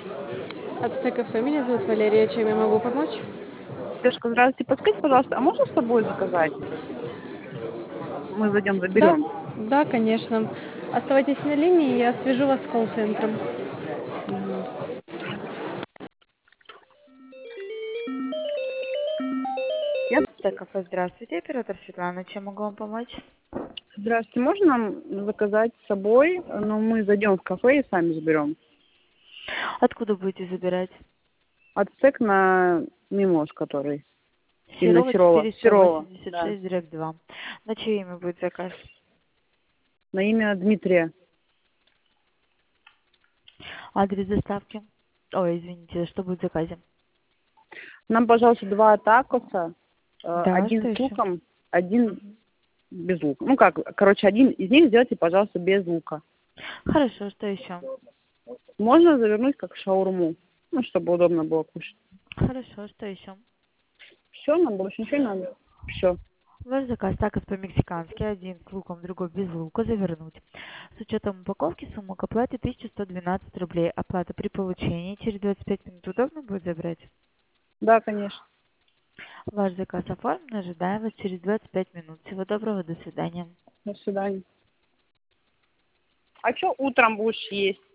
Ацтек кафе, меня зовут Валерия, чем я могу помочь? Девушка, здравствуйте. Подскажите, пожалуйста, а можно с собой заказать? Мы зайдем, Да, заберем. да, конечно. Оставайтесь на линии, я свяжу вас с колл-центром. Мгм. Так, кафе, здравствуйте, оператор Светлана, чем могу вам помочь? Здравствуйте. Можно нам заказать с собой, но мы зайдем в кафе и сами заберем? Откуда будете забирать? Ацтек на Мимоз, который. Именно Серова Серова. Серова, да. 486, дробь 2. На чье имя будет заказ? На имя Дмитрия. Адрес доставки? Ой, извините, что будет в заказе? Нам, пожалуйста, 2 такоса. Да, Один что с еще? луком, один без лука. Ну как, короче, один из них сделайте, пожалуйста, без лука. Хорошо, что еще? Можно завернуть как шаурму, ну, чтобы удобно было кушать. Хорошо, что еще? Все, нам больше ничего не надо. Все. Ваш заказ такос по-мексикански, один с луком, другой без лука, завернуть. С учетом упаковки сумма к оплате 1112 рублей. Оплата при получении через 25 минут удобно будет забрать? Да, конечно. Ваш заказ оформлен, ожидаем вас через 25 минут. Всего доброго, до свидания. До свидания. А что утром будешь есть?